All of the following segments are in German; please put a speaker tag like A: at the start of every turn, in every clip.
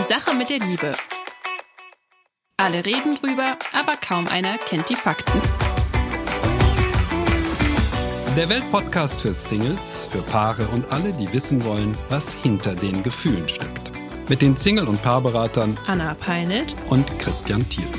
A: Sache mit der Liebe. Alle reden drüber, aber kaum einer kennt die Fakten.
B: Der Weltpodcast für Singles, für Paare und alle, die wissen wollen, was hinter den Gefühlen steckt. Mit den Single- und Paarberatern
A: Anna Peinelt
B: und Christian Thiel.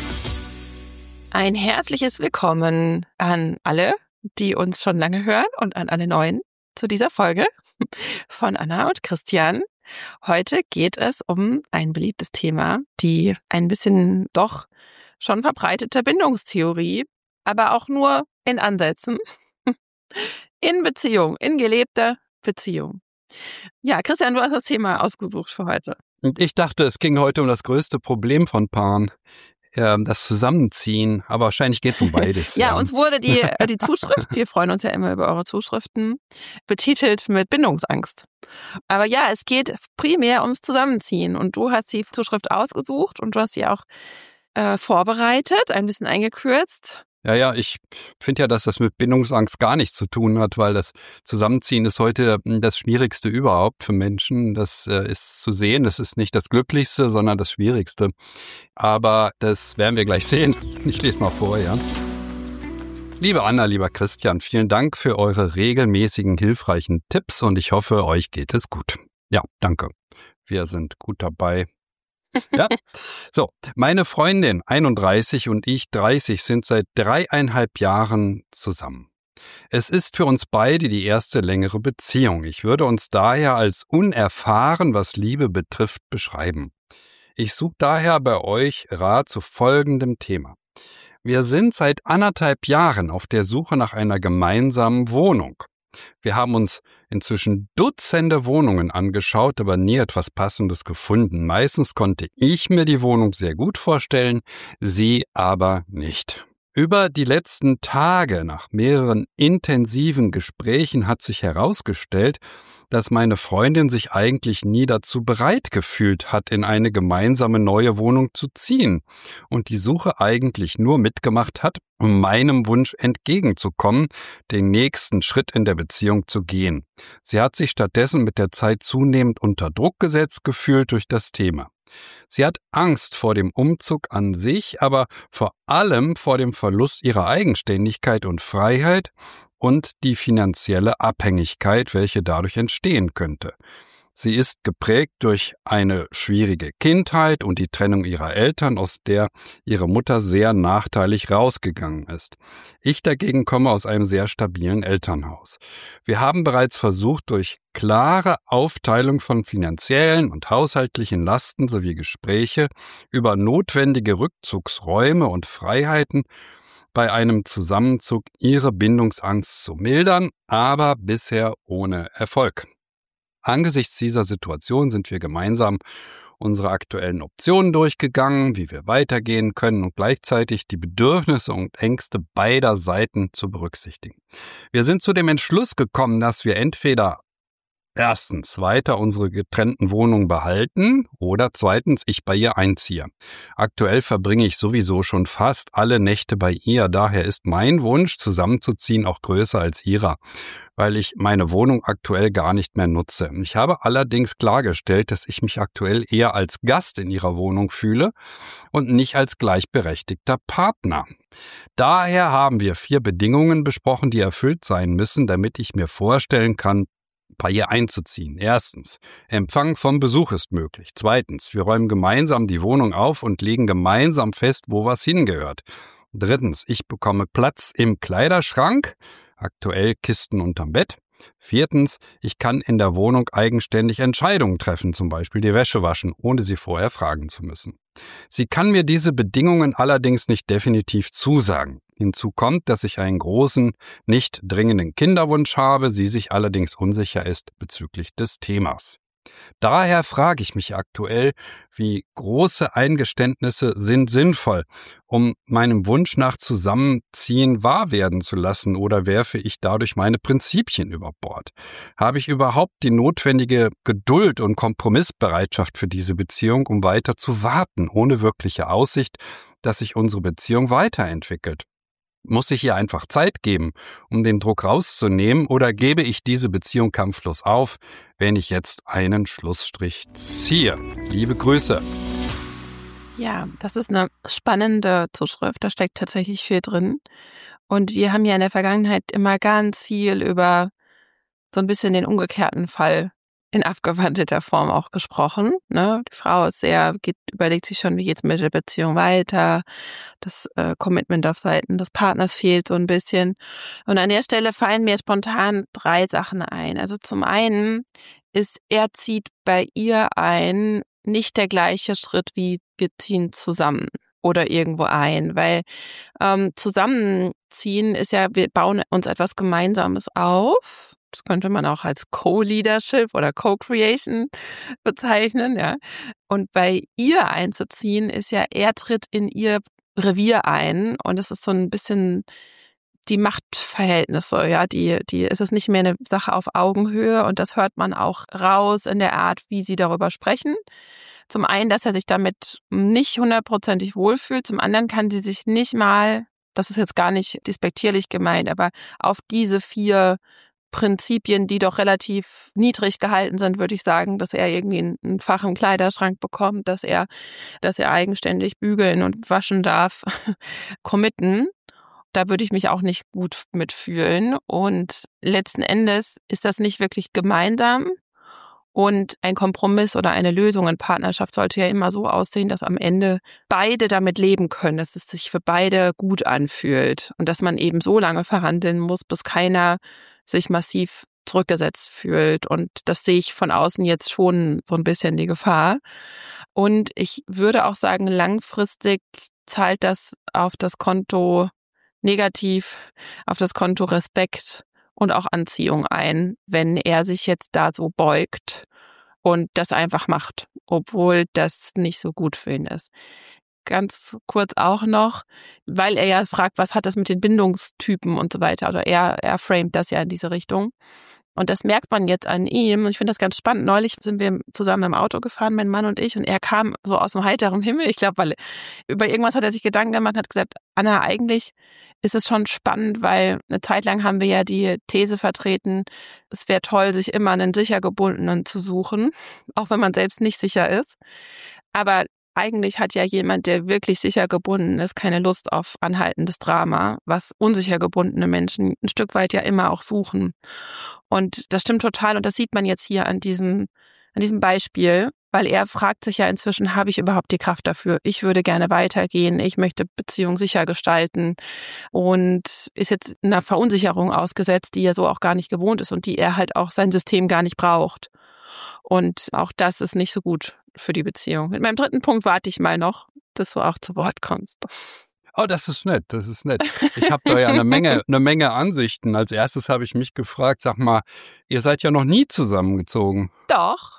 C: Ein herzliches Willkommen an alle, die uns schon lange hören und an alle Neuen zu dieser Folge von Anna und Christian. Heute geht es um ein beliebtes Thema, die ein bisschen doch schon verbreitete Bindungstheorie, aber auch nur in Ansätzen, in Beziehung, in gelebter Beziehung. Ja, Christian, du hast das Thema ausgesucht für heute.
B: Und ich dachte, es ging heute um das größte Problem von Paaren, das Zusammenziehen, aber wahrscheinlich geht es um beides.
C: Ja, uns wurde die Zuschrift, wir freuen uns ja immer über eure Zuschriften, betitelt mit Bindungsangst. Aber ja, es geht primär ums Zusammenziehen und du hast die Zuschrift ausgesucht und du hast sie auch vorbereitet, ein bisschen eingekürzt.
B: Ja, ich finde ja, dass das mit Bindungsangst gar nichts zu tun hat, weil das Zusammenziehen ist heute das Schwierigste überhaupt für Menschen. Das ist zu sehen, das ist nicht das Glücklichste, sondern das Schwierigste. Aber das werden wir gleich sehen. Ich lese mal vor, ja. Liebe Anna, lieber Christian, vielen Dank für eure regelmäßigen, hilfreichen Tipps und ich hoffe, euch geht es gut. Ja, danke. Wir sind gut dabei. Ja, so, meine Freundin 31 und ich 30 sind seit 3,5 Jahren zusammen. Es ist für uns beide die erste längere Beziehung. Ich würde uns daher als unerfahren, was Liebe betrifft, beschreiben. Ich suche daher bei euch Rat zu folgendem Thema. Wir sind seit 1,5 Jahren auf der Suche nach einer gemeinsamen Wohnung. Wir haben uns inzwischen Dutzende Wohnungen angeschaut, aber nie etwas Passendes gefunden. Meistens konnte ich mir die Wohnung sehr gut vorstellen, sie aber nicht. Über die letzten Tage, nach mehreren intensiven Gesprächen, hat sich herausgestellt, dass meine Freundin sich eigentlich nie dazu bereit gefühlt hat, in eine gemeinsame neue Wohnung zu ziehen und die Suche eigentlich nur mitgemacht hat, um meinem Wunsch entgegenzukommen, den nächsten Schritt in der Beziehung zu gehen. Sie hat sich stattdessen mit der Zeit zunehmend unter Druck gesetzt gefühlt durch das Thema. Sie hat Angst vor dem Umzug an sich, aber vor allem vor dem Verlust ihrer Eigenständigkeit und Freiheit und die finanzielle Abhängigkeit, welche dadurch entstehen könnte. Sie ist geprägt durch eine schwierige Kindheit und die Trennung ihrer Eltern, aus der ihre Mutter sehr nachteilig rausgegangen ist. Ich dagegen komme aus einem sehr stabilen Elternhaus. Wir haben bereits versucht, durch klare Aufteilung von finanziellen und haushaltlichen Lasten sowie Gespräche über notwendige Rückzugsräume und Freiheiten bei einem Zusammenzug ihre Bindungsangst zu mildern, aber bisher ohne Erfolg. Angesichts dieser Situation sind wir gemeinsam unsere aktuellen Optionen durchgegangen, wie wir weitergehen können und gleichzeitig die Bedürfnisse und Ängste beider Seiten zu berücksichtigen. Wir sind zu dem Entschluss gekommen, dass wir entweder erstens weiter unsere getrennten Wohnungen behalten oder zweitens ich bei ihr einziehe. Aktuell verbringe ich sowieso schon fast alle Nächte bei ihr, daher ist mein Wunsch, zusammenzuziehen, auch größer als ihrer, weil ich meine Wohnung aktuell gar nicht mehr nutze. Ich habe allerdings klargestellt, dass ich mich aktuell eher als Gast in ihrer Wohnung fühle und nicht als gleichberechtigter Partner. Daher haben wir 4 Bedingungen besprochen, die erfüllt sein müssen, damit ich mir vorstellen kann, bei ihr einzuziehen. Erstens, Empfang vom Besuch ist möglich. Zweitens, wir räumen gemeinsam die Wohnung auf und legen gemeinsam fest, wo was hingehört. Drittens, ich bekomme Platz im Kleiderschrank, aktuell Kisten unterm Bett. Viertens, ich kann in der Wohnung eigenständig Entscheidungen treffen, zum Beispiel die Wäsche waschen, ohne sie vorher fragen zu müssen. Sie kann mir diese Bedingungen allerdings nicht definitiv zusagen. Hinzu kommt, dass ich einen großen, nicht dringenden Kinderwunsch habe, sie sich allerdings unsicher ist bezüglich des Themas. Daher frage ich mich aktuell, wie große Eingeständnisse sind sinnvoll, um meinem Wunsch nach Zusammenziehen wahr werden zu lassen, oder werfe ich dadurch meine Prinzipien über Bord? Habe ich überhaupt die notwendige Geduld und Kompromissbereitschaft für diese Beziehung, um weiter zu warten, ohne wirkliche Aussicht, dass sich unsere Beziehung weiterentwickelt? Muss ich ihr einfach Zeit geben, um den Druck rauszunehmen, oder gebe ich diese Beziehung kampflos auf, wenn ich jetzt einen Schlussstrich ziehe? Liebe Grüße.
C: Ja, das ist eine spannende Zuschrift. Da steckt tatsächlich viel drin. Und wir haben ja in der Vergangenheit immer ganz viel über so ein bisschen den umgekehrten Fall in abgewandelter Form auch gesprochen. Ne? Die Frau ist überlegt sich schon, wie geht's mit der Beziehung weiter. Das Commitment auf Seiten des Partners fehlt so ein bisschen. Und an der Stelle fallen mir spontan 3 Sachen ein. Also zum einen ist, er zieht bei ihr ein, nicht der gleiche Schritt wie wir ziehen zusammen oder irgendwo ein, weil zusammenziehen ist ja, wir bauen uns etwas Gemeinsames auf. Das könnte man auch als Co-Leadership oder Co-Creation bezeichnen, ja. Und bei ihr einzuziehen ist ja, er tritt in ihr Revier ein und es ist so ein bisschen die Machtverhältnisse, ja, es ist nicht mehr eine Sache auf Augenhöhe und das hört man auch raus in der Art, wie sie darüber sprechen. Zum einen, dass er sich damit nicht 100%ig wohlfühlt, zum anderen kann sie sich nicht mal, das ist jetzt gar nicht despektierlich gemeint, aber auf diese 4 Prinzipien, die doch relativ niedrig gehalten sind, würde ich sagen, dass er irgendwie ein Fach im Kleiderschrank bekommt, dass er eigenständig bügeln und waschen darf, committen. Da würde ich mich auch nicht gut mitfühlen. Und letzten Endes ist das nicht wirklich gemeinsam. Und ein Kompromiss oder eine Lösung in Partnerschaft sollte ja immer so aussehen, dass am Ende beide damit leben können, dass es sich für beide gut anfühlt und dass man eben so lange verhandeln muss, bis keiner sich massiv zurückgesetzt fühlt. Und das sehe ich von außen jetzt schon so ein bisschen die Gefahr. Und ich würde auch sagen, langfristig zahlt das auf das Konto negativ, auf das Konto Respekt und auch Anziehung ein, wenn er sich jetzt da so beugt und das einfach macht, obwohl das nicht so gut für ihn ist. Ganz kurz auch noch, weil er ja fragt, was hat das mit den Bindungstypen und so weiter, oder er framet das ja in diese Richtung. Und das merkt man jetzt an ihm. Und ich finde das ganz spannend. Neulich sind wir zusammen im Auto gefahren, mein Mann und ich, und er kam so aus dem heiteren Himmel. Ich glaube, weil über irgendwas hat er sich Gedanken gemacht und hat gesagt, Anna, eigentlich ist es schon spannend, weil eine Zeit lang haben wir ja die These vertreten, es wäre toll, sich immer einen sicher gebundenen zu suchen, auch wenn man selbst nicht sicher ist. Aber eigentlich hat ja jemand, der wirklich sicher gebunden ist, keine Lust auf anhaltendes Drama, was unsicher gebundene Menschen ein Stück weit ja immer auch suchen. Und das stimmt total und das sieht man jetzt hier an diesem Beispiel, weil er fragt sich ja inzwischen, habe ich überhaupt die Kraft dafür? Ich würde gerne weitergehen, ich möchte Beziehung sicher gestalten und ist jetzt einer Verunsicherung ausgesetzt, die er so auch gar nicht gewohnt ist und die er halt auch sein System gar nicht braucht. Und auch das ist nicht so gut für die Beziehung. Mit meinem 3. Punkt warte ich mal noch, dass du auch zu Wort kommst.
B: Oh, das ist nett, das ist nett. Ich habe da ja eine Menge Ansichten. Als erstes habe ich mich gefragt, sag mal, ihr seid ja noch nie zusammengezogen.
C: Doch.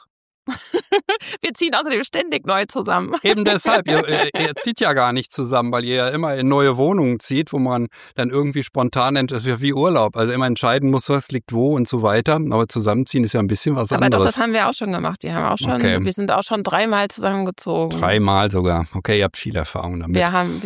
C: Wir ziehen außerdem ständig neu zusammen.
B: Eben deshalb, ihr zieht ja gar nicht zusammen, weil ihr ja immer in neue Wohnungen zieht, wo man dann irgendwie spontan nennt, das ist ja wie Urlaub. Also immer entscheiden muss, was liegt wo und so weiter. Aber zusammenziehen ist ja ein bisschen was anderes.
C: Aber doch, das haben wir auch schon gemacht. Wir sind auch schon 3-mal zusammengezogen.
B: 3-mal sogar. Okay, ihr habt viel Erfahrung damit.
C: Wir haben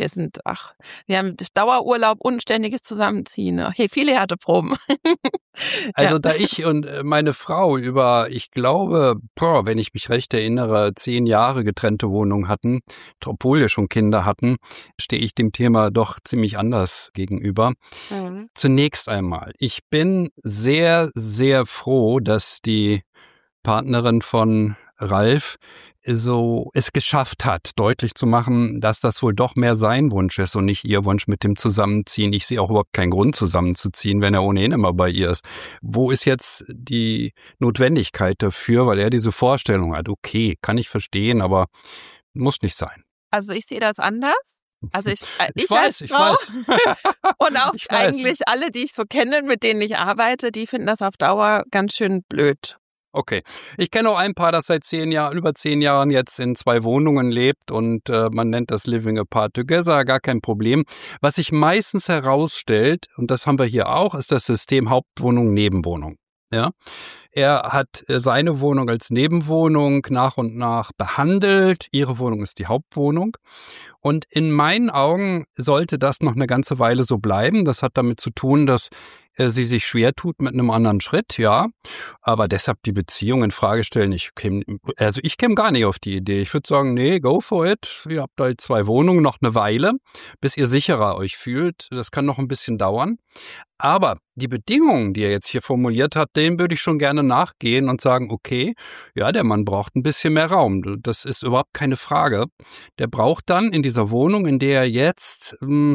C: Dauerurlaub und ständiges Zusammenziehen. Hey, viele Härteproben.
B: Also
C: Ja.
B: da ich und meine Frau ich glaube, wenn ich mich recht erinnere, 10 Jahre getrennte Wohnungen hatten, obwohl wir schon Kinder hatten, stehe ich dem Thema doch ziemlich anders gegenüber.
C: Mhm.
B: Zunächst einmal, ich bin sehr, sehr froh, dass die Partnerin von Ralf so es geschafft hat, deutlich zu machen, dass das wohl doch mehr sein Wunsch ist und nicht ihr Wunsch mit dem Zusammenziehen. Ich sehe auch überhaupt keinen Grund, zusammenzuziehen, wenn er ohnehin immer bei ihr ist. Wo ist jetzt die Notwendigkeit dafür? Weil er diese Vorstellung hat, okay, kann ich verstehen, aber muss nicht sein.
C: Also ich sehe das anders. Also ich
B: weiß.
C: und auch
B: Ich weiß.
C: eigentlich alle, die ich so kenne, mit denen ich arbeite, die finden das auf Dauer ganz schön blöd.
B: Okay. Ich kenne auch ein Paar, das seit über 10 Jahren jetzt in 2 Wohnungen lebt und man nennt das Living Apart Together, gar kein Problem. Was sich meistens herausstellt, und das haben wir hier auch, ist das System Hauptwohnung, Nebenwohnung. Ja. Er hat seine Wohnung als Nebenwohnung nach und nach behandelt. Ihre Wohnung ist die Hauptwohnung. Und in meinen Augen sollte das noch eine ganze Weile so bleiben. Das hat damit zu tun, dass sie sich schwer tut mit einem anderen Schritt, ja. Aber deshalb die Beziehung in Frage stellen, ich käme gar nicht auf die Idee. Ich würde sagen, nee, go for it. Ihr habt halt 2 Wohnungen, noch eine Weile, bis ihr sicherer euch fühlt. Das kann noch ein bisschen dauern. Aber die Bedingungen, die er jetzt hier formuliert hat, denen würde ich schon gerne nachgehen und sagen, okay, ja, der Mann braucht ein bisschen mehr Raum. Das ist überhaupt keine Frage. Der braucht dann in dieser Wohnung, in der er jetzt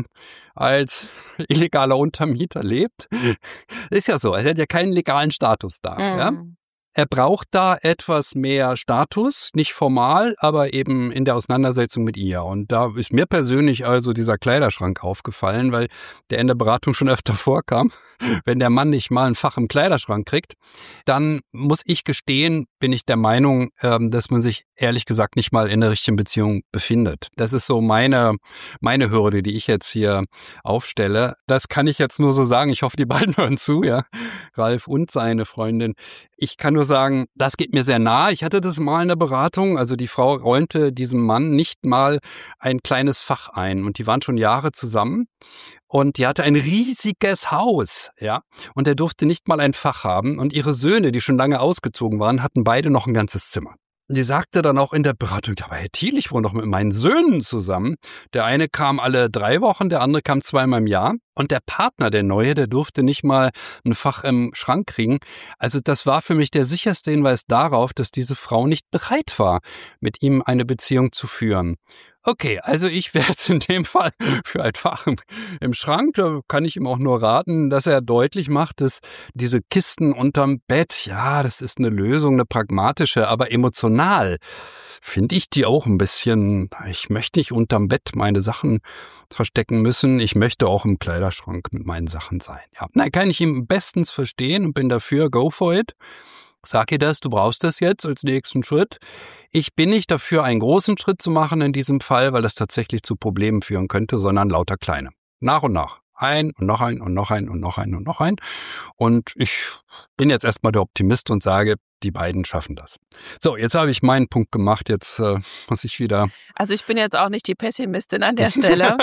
B: als illegaler Untermieter lebt, ist ja so, er hat ja keinen legalen Status da. Ja? Er braucht da etwas mehr Status, nicht formal, aber eben in der Auseinandersetzung mit ihr. Und da ist mir persönlich also dieser Kleiderschrank aufgefallen, weil der in der Beratung schon öfter vorkam. Wenn der Mann nicht mal ein Fach im Kleiderschrank kriegt, dann muss ich gestehen, bin ich der Meinung, dass man sich ehrlich gesagt nicht mal in der richtigen Beziehung befindet. Das ist so meine Hürde, die ich jetzt hier aufstelle. Das kann ich jetzt nur so sagen. Ich hoffe, die beiden hören zu, ja. Ralf und seine Freundin. Ich kann nur sagen, das geht mir sehr nahe. Ich hatte das mal in der Beratung. Also die Frau räumte diesem Mann nicht mal ein kleines Fach ein. Und die waren schon Jahre zusammen. Und die hatte ein riesiges Haus, ja. Und er durfte nicht mal ein Fach haben. Und ihre Söhne, die schon lange ausgezogen waren, hatten beide noch ein ganzes Zimmer. Die sagte dann auch in der Beratung, ja, aber Herr Thiel, ich wohne doch mit meinen Söhnen zusammen. Der eine kam alle 3 Wochen, der andere kam 2-mal im Jahr. Und der Partner, der Neue, der durfte nicht mal ein Fach im Schrank kriegen. Also das war für mich der sicherste Hinweis darauf, dass diese Frau nicht bereit war, mit ihm eine Beziehung zu führen. Okay, also ich wäre jetzt in dem Fall für ein Fach im Schrank. Da kann ich ihm auch nur raten, dass er deutlich macht, dass diese Kisten unterm Bett, ja, das ist eine Lösung, eine pragmatische, aber emotional finde ich die auch ein bisschen, ich möchte nicht unterm Bett meine Sachen verstecken müssen. Ich möchte auch im Kleiderschrank mit meinen Sachen sein. Ja, nein, kann ich ihm bestens verstehen und bin dafür, go for it. Sag ihr das, du brauchst das jetzt als nächsten Schritt. Ich bin nicht dafür, einen großen Schritt zu machen in diesem Fall, weil das tatsächlich zu Problemen führen könnte, sondern lauter kleine. Nach und nach. Ein und noch ein und noch ein und noch ein und noch ein. Und ich bin jetzt erstmal der Optimist und sage, die beiden schaffen das. So, jetzt habe ich meinen Punkt gemacht, jetzt muss ich wieder...
C: Also ich bin jetzt auch nicht die Pessimistin an der Stelle.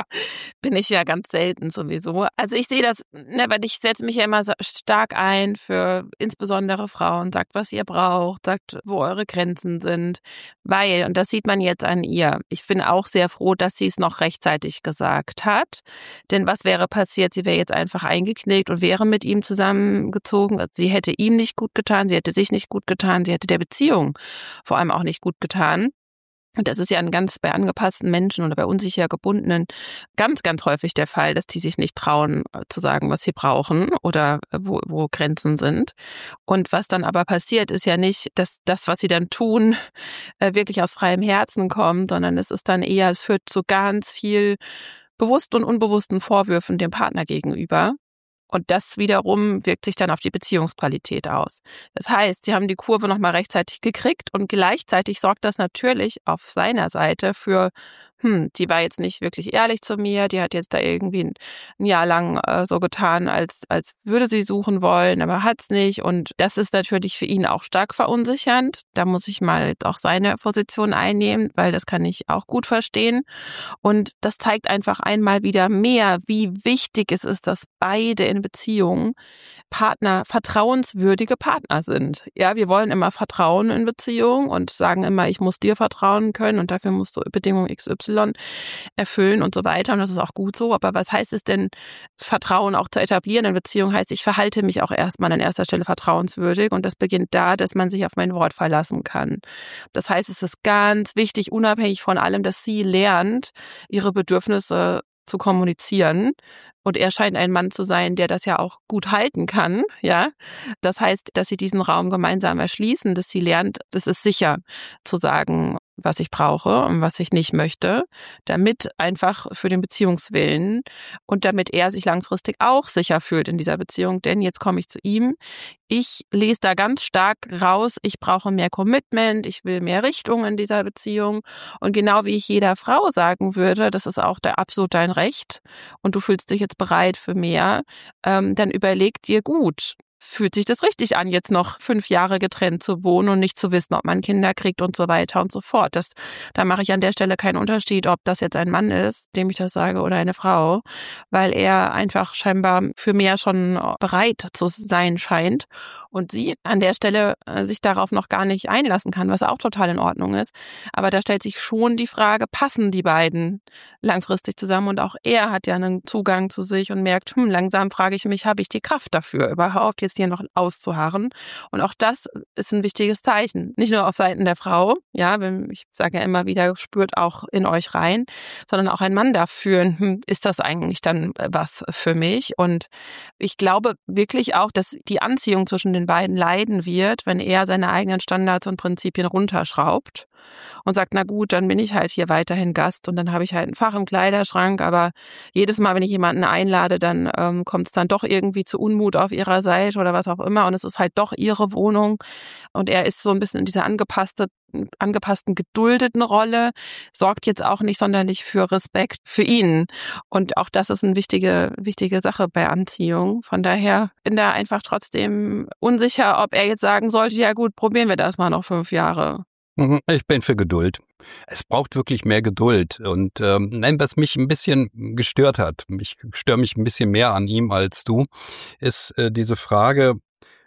C: Bin ich ja ganz selten sowieso. Also ich sehe das, weil ich setze mich ja immer stark ein für insbesondere Frauen. Sagt, was ihr braucht, sagt, wo eure Grenzen sind. Weil, und das sieht man jetzt an ihr, ich bin auch sehr froh, dass sie es noch rechtzeitig gesagt hat. Denn was wäre passiert? Sie wäre jetzt einfach eingeknickt und wäre mit ihm zusammengezogen. Sie hätte ihm nicht gut getan, sie hätte sich nicht gut getan, sie hätte der Beziehung vor allem auch nicht gut getan. Und das ist ja bei angepassten Menschen oder bei unsicher gebundenen ganz, ganz häufig der Fall, dass die sich nicht trauen zu sagen, was sie brauchen oder wo Grenzen sind. Und was dann aber passiert, ist ja nicht, dass das, was sie dann tun, wirklich aus freiem Herzen kommt, sondern es ist dann eher, es führt zu ganz viel bewussten und unbewussten Vorwürfen dem Partner gegenüber. Und das wiederum wirkt sich dann auf die Beziehungsqualität aus. Das heißt, sie haben die Kurve nochmal rechtzeitig gekriegt und gleichzeitig sorgt das natürlich auf seiner Seite für, die war jetzt nicht wirklich ehrlich zu mir, die hat jetzt da irgendwie ein Jahr lang so getan, als würde sie suchen wollen, aber hat's nicht. Und das ist natürlich für ihn auch stark verunsichernd. Da muss ich mal jetzt auch seine Position einnehmen, weil das kann ich auch gut verstehen. Und das zeigt einfach einmal wieder mehr, wie wichtig es ist, dass beide in Beziehungen vertrauenswürdige Partner sind. Ja, wir wollen immer Vertrauen in Beziehungen und sagen immer, ich muss dir vertrauen können und dafür musst du Bedingung XY erfüllen und so weiter. Und das ist auch gut so. Aber was heißt es denn, Vertrauen auch zu etablieren in Beziehungen? Heißt, ich verhalte mich auch erstmal an erster Stelle vertrauenswürdig und das beginnt da, dass man sich auf mein Wort verlassen kann. Das heißt, es ist ganz wichtig, unabhängig von allem, dass sie lernt, ihre Bedürfnisse zu kommunizieren. Und er scheint ein Mann zu sein, der das ja auch gut halten kann, ja. Das heißt, dass sie diesen Raum gemeinsam erschließen, dass sie lernt, das ist sicher zu sagen, was ich brauche und was ich nicht möchte, damit einfach für den Beziehungswillen und damit er sich langfristig auch sicher fühlt in dieser Beziehung. Denn jetzt komme ich zu ihm. Ich lese da ganz stark raus, ich brauche mehr Commitment, ich will mehr Richtung in dieser Beziehung. Und genau wie ich jeder Frau sagen würde, das ist auch absolut dein Recht und du fühlst dich jetzt bereit für mehr, dann überleg dir gut, fühlt sich das richtig an, jetzt noch 5 Jahre getrennt zu wohnen und nicht zu wissen, ob man Kinder kriegt und so weiter und so fort. Da mache ich an der Stelle keinen Unterschied, ob das jetzt ein Mann ist, dem ich das sage, oder eine Frau, weil er einfach scheinbar für mehr schon bereit zu sein scheint und sie an der Stelle sich darauf noch gar nicht einlassen kann, was auch total in Ordnung ist. Aber da stellt sich schon die Frage, passen die beiden langfristig zusammen? Und auch er hat ja einen Zugang zu sich und merkt, langsam frage ich mich, habe ich die Kraft dafür, überhaupt jetzt hier noch auszuharren? Und auch das ist ein wichtiges Zeichen. Nicht nur auf Seiten der Frau, ja, ich sage ja immer wieder, spürt auch in euch rein, sondern auch ein Mann dafür, ist das eigentlich dann was für mich? Und ich glaube wirklich auch, dass die Anziehung zwischen den beiden leiden wird, wenn er seine eigenen Standards und Prinzipien runterschraubt und sagt, na gut, dann bin ich halt hier weiterhin Gast und dann habe ich halt ein Fach im Kleiderschrank, aber jedes Mal, wenn ich jemanden einlade, dann kommt es dann doch irgendwie zu Unmut auf ihrer Seite oder was auch immer und es ist halt doch ihre Wohnung und er ist so ein bisschen in dieser angepassten, geduldeten Rolle, sorgt jetzt auch nicht sonderlich für Respekt für ihn. Und auch das ist eine wichtige Sache bei Anziehung. Von daher bin da einfach trotzdem unsicher, ob er jetzt sagen sollte, ja gut, probieren wir das mal noch 5 Jahre.
B: Ich bin für Geduld. Es braucht wirklich mehr Geduld. Und was mich ein bisschen gestört hat, ich störe mich ein bisschen mehr an ihm als du, ist diese Frage,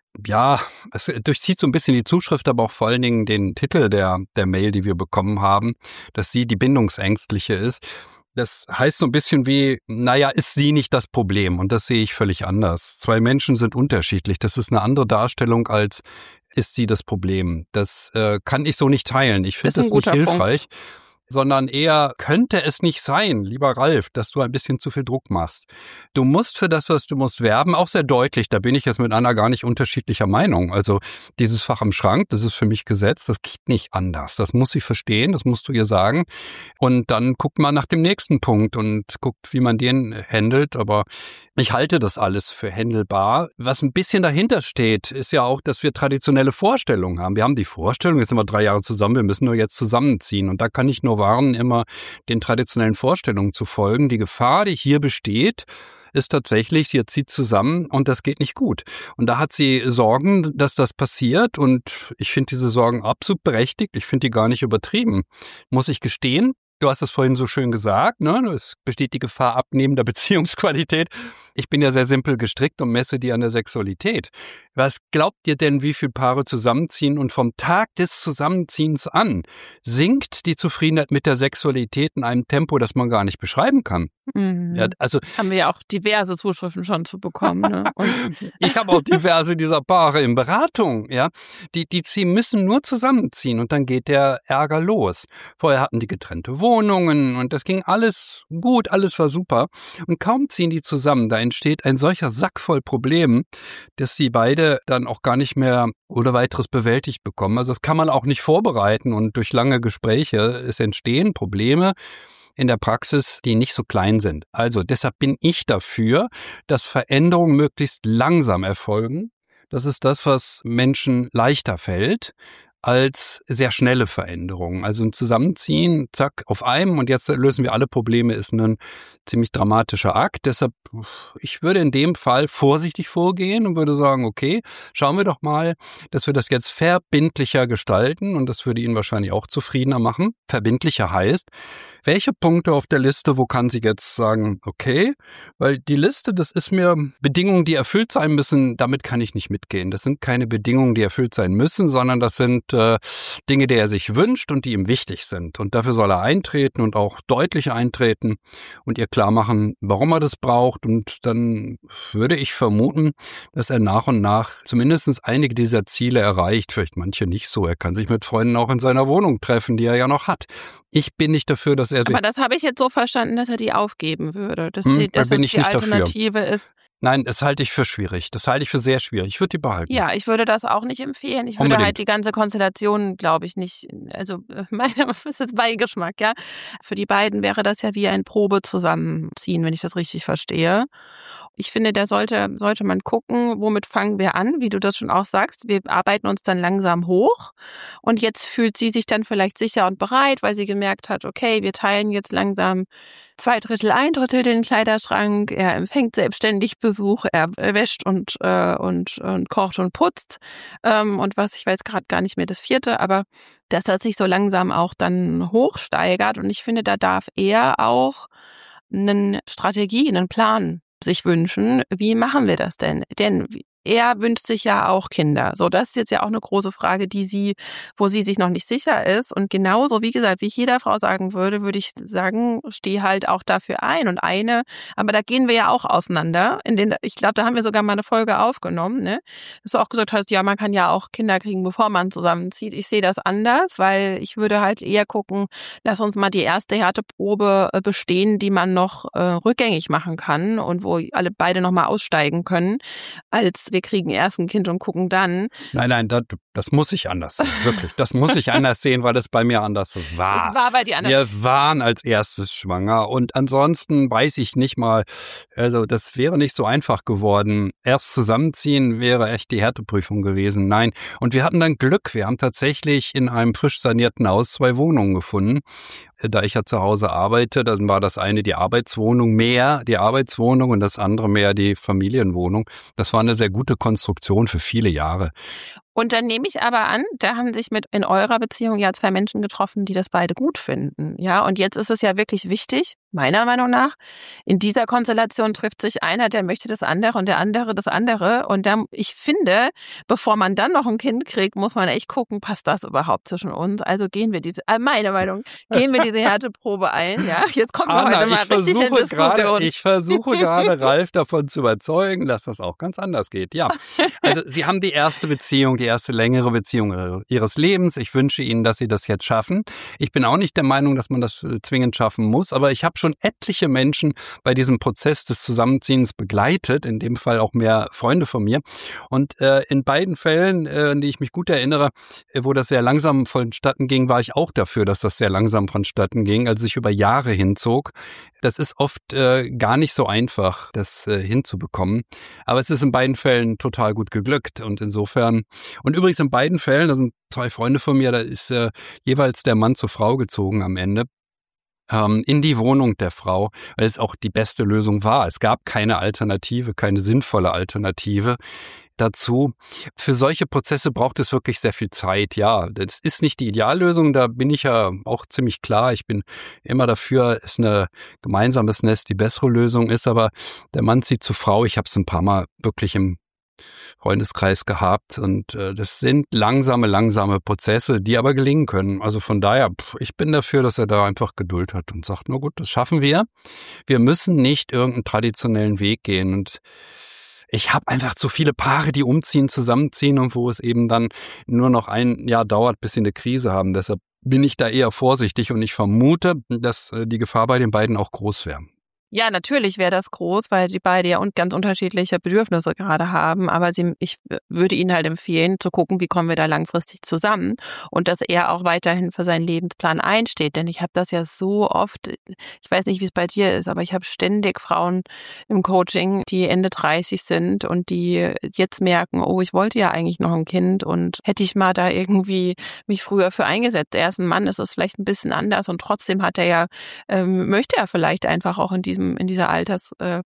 B: ja, es durchzieht so ein bisschen die Zuschrift, aber auch vor allen Dingen den Titel der Mail, die wir bekommen haben, dass sie die Bindungsängstliche ist. Das heißt so ein bisschen wie, ist sie nicht das Problem? Und das sehe ich völlig anders. 2 Menschen sind unterschiedlich. Das ist eine andere Darstellung als, ist sie das Problem? Das kann ich so nicht teilen. Ich finde das nicht hilfreich. Punkt. Sondern eher, könnte es nicht sein, lieber Ralf, dass du ein bisschen zu viel Druck machst. Du musst für das, was du musst, werben, auch sehr deutlich. Da bin ich jetzt mit Anna gar nicht unterschiedlicher Meinung. Also dieses Fach im Schrank, das ist für mich Gesetz, das geht nicht anders. Das muss sie verstehen, das musst du ihr sagen. Und dann guckt man nach dem nächsten Punkt und guckt, wie man den handelt. Aber ich halte das alles für handelbar. Was ein bisschen dahinter steht, ist ja auch, dass wir traditionelle Vorstellungen haben. Wir haben die Vorstellung, jetzt sind wir 3 Jahre zusammen, wir müssen nur jetzt zusammenziehen. Und da kann ich nur warnen, immer den traditionellen Vorstellungen zu folgen. Die Gefahr, die hier besteht, ist tatsächlich, sie zieht zusammen und das geht nicht gut. Und da hat sie Sorgen, dass das passiert und ich finde diese Sorgen absolut berechtigt. Ich finde die gar nicht übertrieben. Muss ich gestehen. Du hast es vorhin so schön gesagt, ne? Es besteht die Gefahr abnehmender Beziehungsqualität. Ich bin ja sehr simpel gestrickt und messe die an der Sexualität. Was glaubt ihr denn, wie viele Paare zusammenziehen und vom Tag des Zusammenziehens an sinkt die Zufriedenheit mit der Sexualität in einem Tempo, das man gar nicht beschreiben kann?
C: Mhm. Ja, also haben wir ja auch diverse Zuschriften schon zu bekommen. Ne? Und
B: ich habe auch diverse dieser Paare in Beratung. Ja, die müssen nur zusammenziehen und dann geht der Ärger los. Vorher hatten die getrennte Wohnungen und das ging alles gut, alles war super. Und kaum ziehen die zusammen, da entsteht ein solcher Sack voll Problemen, dass sie beide dann auch gar nicht mehr oder weiteres bewältigt bekommen. Also das kann man auch nicht vorbereiten und durch lange Gespräche, es entstehen Probleme in der Praxis, die nicht so klein sind. Also deshalb bin ich dafür, dass Veränderungen möglichst langsam erfolgen. Das ist das, was Menschen leichter fällt als sehr schnelle Veränderungen. Also ein Zusammenziehen, zack, auf einem und jetzt lösen wir alle Probleme, ist ein ziemlich dramatischer Akt. Deshalb, ich würde in dem Fall vorsichtig vorgehen und würde sagen, okay, schauen wir doch mal, dass wir das jetzt verbindlicher gestalten und das würde ihn wahrscheinlich auch zufriedener machen. Verbindlicher heißt, welche Punkte auf der Liste, wo kann sie jetzt sagen, okay, weil die Liste, das ist mir Bedingungen, die erfüllt sein müssen, damit kann ich nicht mitgehen. Das sind keine Bedingungen, die erfüllt sein müssen, sondern das sind Dinge, die er sich wünscht und die ihm wichtig sind. Und dafür soll er eintreten und auch deutlich eintreten und ihr klar machen, warum er das braucht. Und dann würde ich vermuten, dass er nach und nach zumindest einige dieser Ziele erreicht, vielleicht manche nicht so. Er kann sich mit Freunden auch in seiner Wohnung treffen, die er ja noch hat. Ich bin nicht dafür, dass er sich...
C: Aber das habe ich jetzt so verstanden, dass er die aufgeben würde. Dass die Alternative
B: dafür.
C: Ist...
B: Nein, das halte ich für schwierig. Das halte ich für sehr schwierig. Ich würde die behalten.
C: Ja, ich würde das auch nicht empfehlen. Ich würde halt die ganze Konstellation, glaube ich, nicht, also das ist jetzt Beigeschmack, ja. Für die beiden wäre das ja wie ein Probezusammenziehen, wenn ich das richtig verstehe. ich finde, da sollte man gucken, womit fangen wir an, wie du das schon auch sagst. Wir arbeiten uns dann langsam hoch und jetzt fühlt sie sich dann vielleicht sicher und bereit, weil sie gemerkt hat, okay, wir teilen jetzt langsam 2/3, 1/3 den Kleiderschrank, er empfängt selbstständig Besuch, er wäscht und kocht und putzt und ich weiß gerade gar nicht mehr das 4., aber dass das sich so langsam auch dann hochsteigert und ich finde, da darf er auch eine Strategie, einen Plan sich wünschen. Wie machen wir das denn? Denn er wünscht sich ja auch Kinder. So, das ist jetzt ja auch eine große Frage, wo sie sich noch nicht sicher ist. Und genauso, wie gesagt, wie ich jeder Frau sagen würde ich sagen, steh halt auch dafür ein. Und aber da gehen wir ja auch auseinander. Ich glaube, da haben wir sogar mal eine Folge aufgenommen, ne? Dass du auch gesagt hast, ja, man kann ja auch Kinder kriegen, bevor man zusammenzieht. Ich sehe das anders, weil ich würde halt eher gucken, lass uns mal die erste Härteprobe bestehen, die man noch rückgängig machen kann und wo beide nochmal aussteigen können, als wir kriegen erst ein Kind und gucken dann.
B: Nein, das muss ich anders sehen, wirklich. Das muss ich anders sehen, weil es bei mir anders war.
C: Es war bei dir anders.
B: Wir waren als erstes schwanger und ansonsten weiß ich nicht mal, also das wäre nicht so einfach geworden. Erst zusammenziehen wäre echt die Härteprüfung gewesen. Nein, und wir hatten dann Glück. Wir haben tatsächlich in einem frisch sanierten Haus 2 Wohnungen gefunden. Da ich ja zu Hause arbeite, dann war das eine die Arbeitswohnung und das andere mehr die Familienwohnung. Das war eine sehr gute Konstruktion für viele Jahre.
C: Und dann nehme ich aber an, da haben sich in eurer Beziehung ja 2 Menschen getroffen, die das beide gut finden. Ja, und jetzt ist es ja wirklich wichtig, meiner Meinung nach, in dieser Konstellation trifft sich einer, der möchte das andere und der andere das andere. Und dann, ich finde, bevor man dann noch ein Kind kriegt, muss man echt gucken, passt das überhaupt zwischen uns? Also gehen wir diese Härteprobe ein. Ja, jetzt kommen wir heute mal richtig in Diskussion.
B: Ich versuche gerade, Ralf davon zu überzeugen, dass das auch ganz anders geht. Ja, also Sie haben die erste längere Beziehung Ihres Lebens. Ich wünsche Ihnen, dass Sie das jetzt schaffen. Ich bin auch nicht der Meinung, dass man das zwingend schaffen muss, aber ich habe schon etliche Menschen bei diesem Prozess des Zusammenziehens begleitet, in dem Fall auch mehr Freunde von mir. Und in beiden Fällen, an die ich mich gut erinnere, wo das sehr langsam vonstatten ging, war ich auch dafür, dass das sehr langsam vonstatten ging, also sich über Jahre hinzog. Das ist oft gar nicht so einfach, das hinzubekommen. Aber es ist in beiden Fällen total gut geglückt. Und insofern, und übrigens in beiden Fällen, da sind 2 Freunde von mir, da ist jeweils der Mann zur Frau gezogen am Ende. In die Wohnung der Frau, weil es auch die beste Lösung war. Es gab keine Alternative, keine sinnvolle Alternative dazu. Für solche Prozesse braucht es wirklich sehr viel Zeit. Ja, das ist nicht die Ideallösung, da bin ich ja auch ziemlich klar. Ich bin immer dafür, dass ein gemeinsames Nest die bessere Lösung ist, aber der Mann zieht zur Frau. Ich habe es ein paar Mal wirklich im Freundeskreis gehabt und das sind langsame Prozesse, die aber gelingen können. Also von daher, ich bin dafür, dass er da einfach Geduld hat und sagt, na gut, das schaffen wir. Wir müssen nicht irgendeinen traditionellen Weg gehen und ich habe einfach zu viele Paare, die umziehen, zusammenziehen und wo es eben dann nur noch ein Jahr dauert, bis sie eine Krise haben. Deshalb bin ich da eher vorsichtig und ich vermute, dass die Gefahr bei den beiden auch groß wäre.
C: Ja, natürlich wäre das groß, weil die beide ja ganz unterschiedliche Bedürfnisse gerade haben. Aber ich würde Ihnen halt empfehlen, zu gucken, wie kommen wir da langfristig zusammen und dass er auch weiterhin für seinen Lebensplan einsteht. Denn ich habe das ja so oft, ich weiß nicht, wie es bei dir ist, aber ich habe ständig Frauen im Coaching, die Ende 30 sind und die jetzt merken, oh, ich wollte ja eigentlich noch ein Kind und hätte ich mal da irgendwie mich früher für eingesetzt. Er ist ein Mann, ist es vielleicht ein bisschen anders und trotzdem hat er ja, möchte er vielleicht einfach auch in dieser Altersgruppe,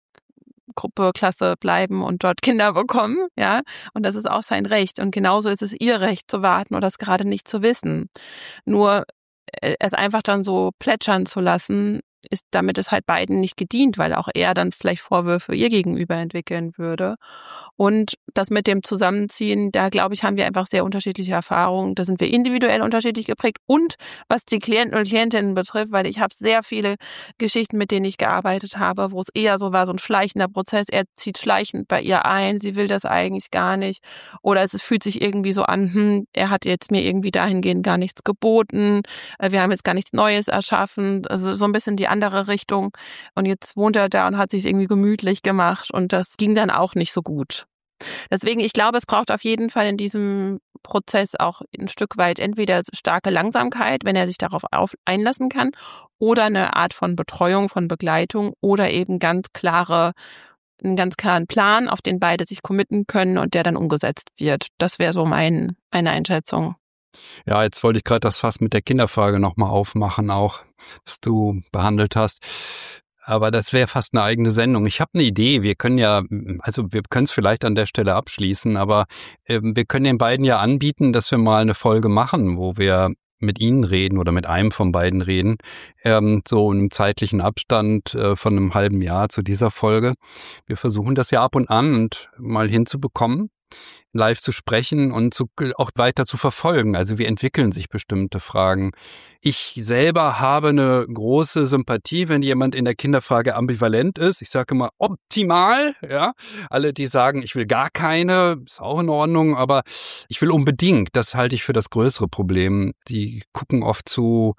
C: Klasse bleiben und dort Kinder bekommen, ja. Und das ist auch sein Recht. Und genauso ist es ihr Recht zu warten oder es gerade nicht zu wissen. Nur es einfach dann so plätschern zu lassen, damit es halt beiden nicht gedient, weil auch er dann vielleicht Vorwürfe ihr gegenüber entwickeln würde. Und das mit dem Zusammenziehen, da glaube ich, haben wir einfach sehr unterschiedliche Erfahrungen. Da sind wir individuell unterschiedlich geprägt. Und was die Klienten und Klientinnen betrifft, weil ich habe sehr viele Geschichten, mit denen ich gearbeitet habe, wo es eher so war, so ein schleichender Prozess. Er zieht schleichend bei ihr ein, sie will das eigentlich gar nicht. Oder es fühlt sich irgendwie so an, er hat jetzt mir irgendwie dahingehend gar nichts geboten. Wir haben jetzt gar nichts Neues erschaffen. Also so ein bisschen die andere Richtung. Und jetzt wohnt er da und hat sich irgendwie gemütlich gemacht. Und das ging dann auch nicht so gut. Deswegen, ich glaube, es braucht auf jeden Fall in diesem Prozess auch ein Stück weit entweder starke Langsamkeit, wenn er sich darauf einlassen kann, oder eine Art von Betreuung, von Begleitung oder eben ganz klare einen ganz klaren Plan, auf den beide sich committen können und der dann umgesetzt wird. Das wäre so meine Einschätzung.
B: Ja, jetzt wollte ich gerade das Fass mit der Kinderfrage nochmal aufmachen, auch, was du behandelt hast. Aber das wäre fast eine eigene Sendung. Ich habe eine Idee. Wir können es vielleicht an der Stelle abschließen, aber wir können den beiden ja anbieten, dass wir mal eine Folge machen, wo wir mit ihnen reden oder mit einem von beiden reden, so in einem zeitlichen Abstand von einem halben Jahr zu dieser Folge. Wir versuchen das ja ab und an und mal hinzubekommen, live zu sprechen und auch weiter zu verfolgen. Also wie entwickeln sich bestimmte Fragen. Ich selber habe eine große Sympathie, wenn jemand in der Kinderfrage ambivalent ist. Ich sage immer optimal, ja. Alle, die sagen, ich will gar keine, ist auch in Ordnung, aber ich will unbedingt. Das halte ich für das größere Problem. Die gucken oft zu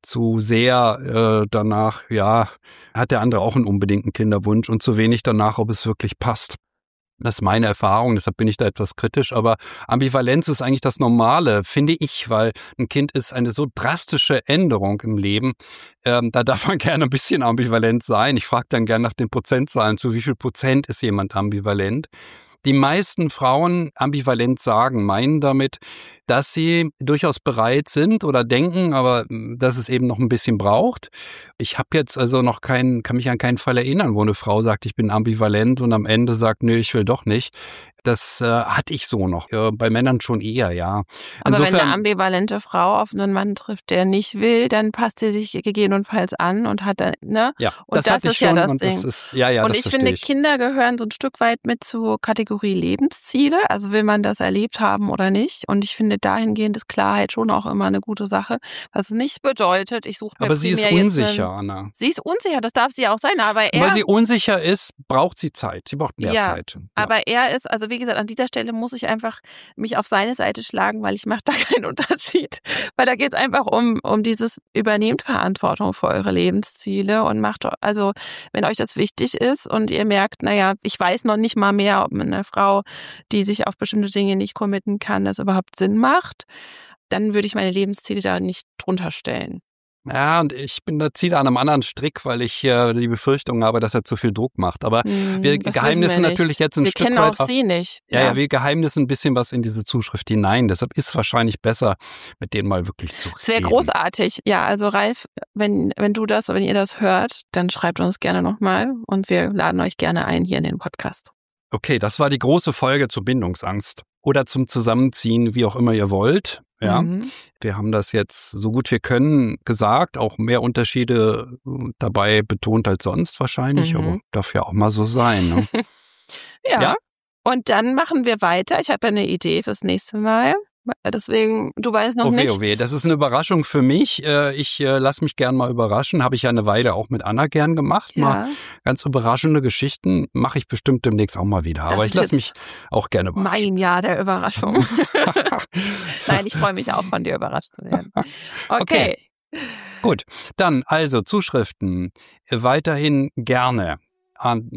B: sehr danach, ja, hat der andere auch einen unbedingten Kinderwunsch und zu wenig danach, ob es wirklich passt. Das ist meine Erfahrung, deshalb bin ich da etwas kritisch, aber Ambivalenz ist eigentlich das Normale, finde ich, weil ein Kind ist eine so drastische Änderung im Leben, da darf man gerne ein bisschen ambivalent sein. Ich frage dann gerne nach den Prozentzahlen, zu wie viel Prozent ist jemand ambivalent. Die meisten Frauen ambivalent sagen, meinen damit, dass sie durchaus bereit sind oder denken, aber dass es eben noch ein bisschen braucht. Ich habe jetzt also kann mich an keinen Fall erinnern, wo eine Frau sagt, ich bin ambivalent und am Ende sagt, nö, ich will doch nicht. Das hatte ich so noch. Bei Männern schon eher, ja.
C: Aber wenn eine ambivalente Frau auf einen Mann trifft, der nicht will, dann passt sie sich gegebenenfalls an und hat dann, ne?
B: Ja,
C: und das ist ja das Ding. Und ich finde,
B: ich.
C: Kinder gehören so ein Stück weit mit zur Kategorie Lebensziele. Also will man das erlebt haben oder nicht. Und ich finde, dahingehend ist Klarheit schon auch immer eine gute Sache. Was nicht bedeutet, ich suche mir
B: aber sie ist unsicher, Anna.
C: Sie ist unsicher, das darf sie auch sein. Aber
B: weil sie unsicher ist, braucht sie Zeit. Sie braucht mehr Zeit. Ja.
C: Aber er ist, also wie gesagt, an dieser Stelle muss ich einfach mich auf seine Seite schlagen, weil ich mache da keinen Unterschied. Weil da geht es einfach um dieses Übernehmt Verantwortung für eure Lebensziele und macht, also wenn euch das wichtig ist und ihr merkt, naja, ich weiß noch nicht mal mehr, ob eine Frau, die sich auf bestimmte Dinge nicht committen kann, das überhaupt Sinn macht, dann würde ich meine Lebensziele da nicht drunter stellen.
B: Ja, und ich ziehe da an einem anderen Strick, weil ich die Befürchtung habe, dass er zu viel Druck macht. Aber wir geheimnissen natürlich jetzt ein Stück weit.
C: Wir kennen auch sie nicht.
B: Ja, wir geheimnissen ein bisschen was in diese Zuschrift hinein. Deshalb ist es wahrscheinlich besser, mit denen mal wirklich zu reden.
C: Es wäre großartig. Ja, also Ralf, wenn ihr das hört, dann schreibt uns gerne nochmal und wir laden euch gerne ein hier in den Podcast.
B: Okay, das war die große Folge zur Bindungsangst oder zum Zusammenziehen, wie auch immer ihr wollt. Ja, wir haben das jetzt so gut wir können gesagt, auch mehr Unterschiede dabei betont als sonst wahrscheinlich, aber darf ja auch mal so sein. Ne?
C: Ja, und dann machen wir weiter. Ich habe eine Idee fürs nächste Mal. Deswegen, du weißt noch nicht.
B: Oh weh, das ist eine Überraschung für mich. Ich lasse mich gern mal überraschen. Habe ich ja eine Weile auch mit Anna gern gemacht. Ja. Mal ganz überraschende Geschichten mache ich bestimmt demnächst auch mal wieder. Aber ich lasse mich auch gerne überraschen.
C: Mein Jahr der Überraschung. Nein, ich freue mich auch, von dir überrascht zu werden. Okay.
B: Gut, dann also Zuschriften weiterhin gerne an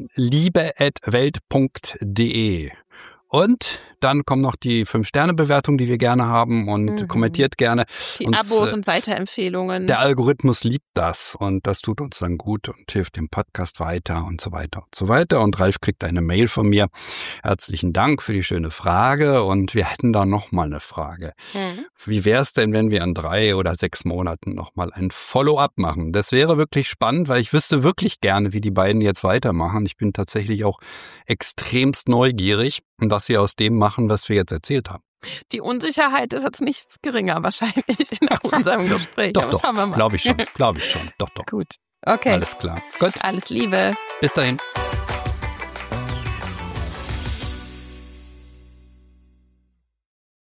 B: liebe@welt.de. Und dann kommen noch die 5-Sterne-Bewertungen, die wir gerne haben und kommentiert gerne.
C: Die Abos und Weiterempfehlungen.
B: Der Algorithmus liebt das und das tut uns dann gut und hilft dem Podcast weiter und so weiter und so weiter. Und Ralf kriegt eine Mail von mir. Herzlichen Dank für die schöne Frage und wir hätten da noch mal eine Frage. Wie wäre es denn, wenn wir in 3 oder 6 Monaten noch mal ein Follow-up machen? Das wäre wirklich spannend, weil ich wüsste wirklich gerne, wie die beiden jetzt weitermachen. Ich bin tatsächlich auch extremst neugierig, was sie aus dem machen, was wir jetzt erzählt haben.
C: Die Unsicherheit ist jetzt nicht geringer wahrscheinlich nach unserem Gespräch.
B: Doch, schauen wir mal. Glaube ich schon. Doch.
C: Gut. Okay.
B: Alles klar. Gut.
C: Alles Liebe.
B: Bis dahin.